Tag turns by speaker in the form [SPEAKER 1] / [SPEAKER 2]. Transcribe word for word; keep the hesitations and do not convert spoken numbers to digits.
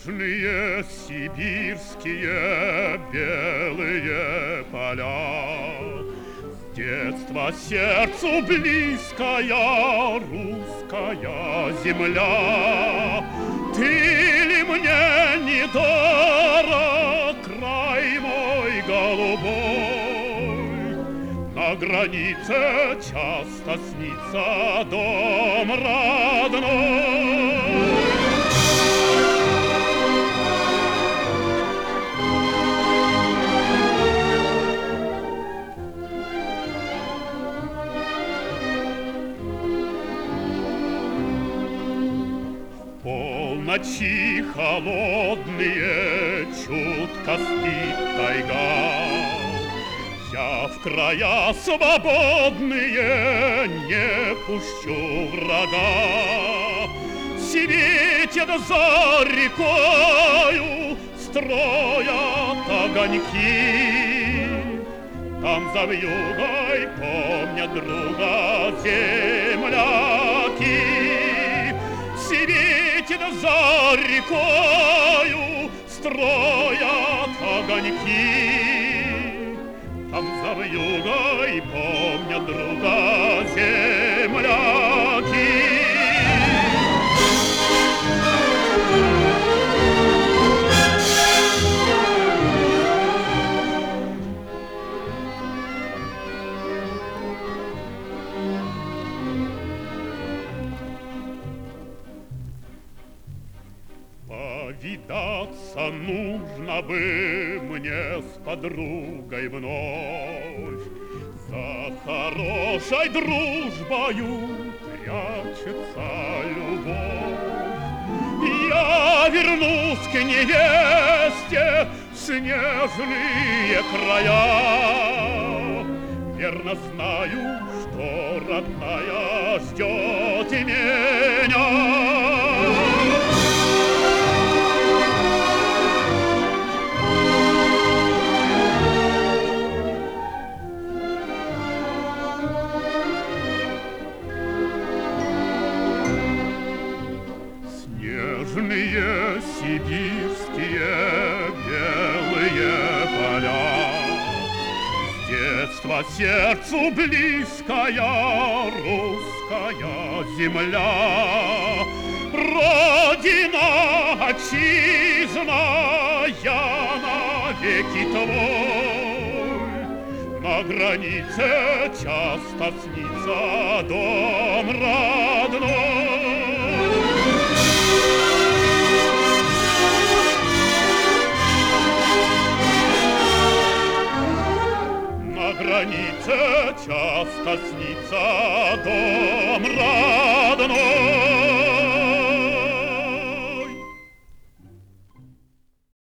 [SPEAKER 1] Снежные сибирские белые поля, с детства сердцу близкая русская земля. Ты ли мне не дорог, край мой голубой? На границе часто снится дом родной. Ночи холодные чутко спит тайга, я в края свободные не пущу врага. Светит за рекою, строят огоньки, там за вьюгой помнят друга земляки. Светит за рекою, строят огоньки, там за вьюгой помнят друга земляки. Повидаться нужно бы мне с подругой вновь. За хорошей дружбою прячется любовь. Я вернусь к невесте в снежные края. Верно знаю, что родная ждет меня. Снежные сибирские белые поля, с детства сердцу близкая русская земля. Родина, отчизна, я навеки твой. На границе часто снится дом родной. На границе часто снится дом родной.